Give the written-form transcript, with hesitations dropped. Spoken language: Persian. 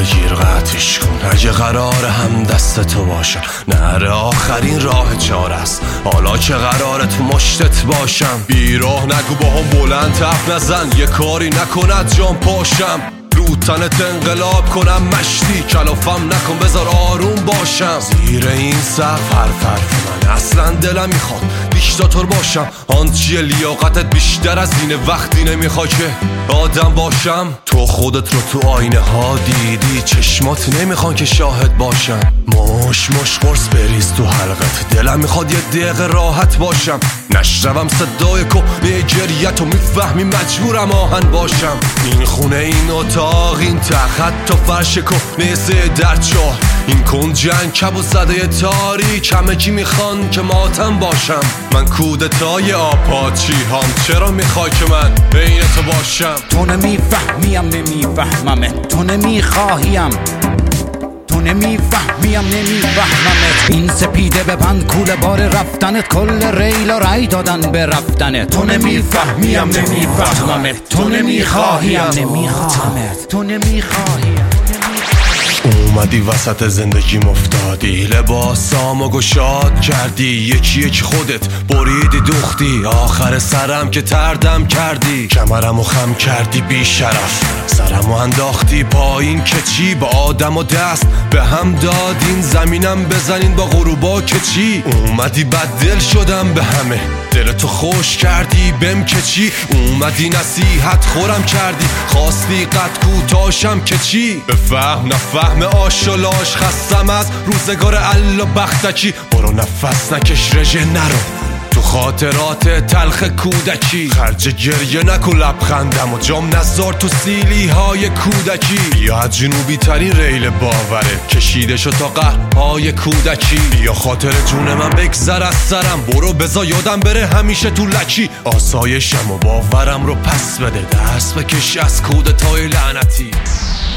بگیر قطعش کن اگه قرار هم دست تو باشم. نره آخرین راه چاره است حالا که قراره تو مشتت باشم. بیراه نگو با هم بلند تف نزن یه کاری نکند جان پاشم. رو تنت انقلاب کنم مشتی کلافم نکن بذار آروم باشم. زیر این سقف حرف من اصلا دلم میخواد دیکتاتور باشم. آن چیه لیاقتت بیشتر از اینه وقتی نمیخوای که آدم باشم. تو خودت رو تو آینه ها دیدی چشمات نمیخوان که شاهد باشم. مش قرص بریز تو حلقت دلم میخواد یه دقیقه راحت باشم. نشنوم صدای کهنه گریت و میفهمی مجبورم آهن باشم. این خونه این اتاق این تخت تا فرش کهنه سه در چهار این کنج عنکبوت زده تاریک همه کی میخوان که ماتم باشم. من کودتای آپاچی هم چرا میخوای که من بین تو باشم؟ تو نمیفهمیم نمیفهممت تو نمیخواهیم تو نمیفهمیم نمیفهممت. این سپیده ببند کوله بار رفتنت کل ریل و رای دادن به رفتنت. تو نمیفهمیم نمیفهممت تو نمیخواهیم نمیخواهمت تو نمیخواهیم. اومدی وسط زندگیم افتادی لباسامو گشاد کردی یکی یک خودت بریدی دوختی. آخر سرم که تردم کردی کمرمو خم کردی بی شرف سرمو انداختی پایین که چی با آدم و دست به هم دادین زمینم بزنین با غروبا که چی. اومدی بددل شدم به همه دلتو خوش کردی بم که چی. اومدی نصیحت خورم کردی خواستی قد کوتاشم که چی. به فهم نفهم آش و لاش خستم از روزگار الا بختکی. برو نفس نکش رژه نرو تو خاطرات تلخ کودکی. خرج گریه نکو لبخندم و جام نزار تو سیلی های کودکی. بیا از جنوبی ترین ریل باوره کشیده شد تا قهرهای کودکی. بیا خاطر جون من بگذر از سرم برو بزا یادم بره همیشه تو لکی. آسایشم و باورم رو پس بده درس بکش از کودتای لعنتی.